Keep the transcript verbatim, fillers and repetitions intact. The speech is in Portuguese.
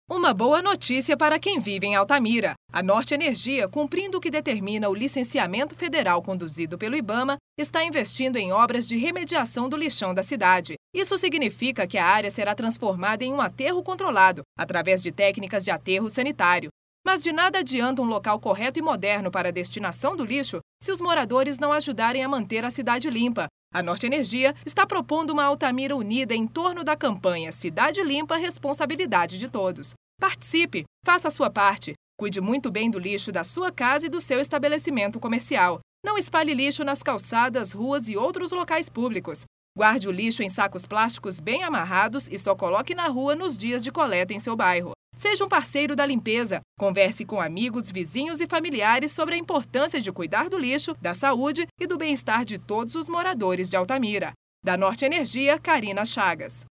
Uma boa notícia para quem vive em Altamira. A Norte Energia, cumprindo o que determina o licenciamento federal conduzido pelo IBAMA, está investindo em obras de remediação do lixão da cidade. Isso significa que a área será transformada em um aterro controlado, através de técnicas de aterro sanitário. Mas de nada adianta um local correto e moderno para a destinação do lixo se os moradores não ajudarem a manter a cidade limpa. A Norte Energia está propondo uma Altamira unida em torno da campanha Cidade Limpa, Responsabilidade de Todos. Participe, faça a sua parte, cuide muito bem do lixo da sua casa e do seu estabelecimento comercial. Não espalhe lixo nas calçadas, ruas e outros locais públicos. Guarde o lixo em sacos plásticos bem amarrados e só coloque na rua nos dias de coleta em seu bairro. Seja um parceiro da limpeza. Converse com amigos, vizinhos e familiares sobre a importância de cuidar do lixo, da saúde e do bem-estar de todos os moradores de Altamira. Da Norte Energia, Karina Chagas.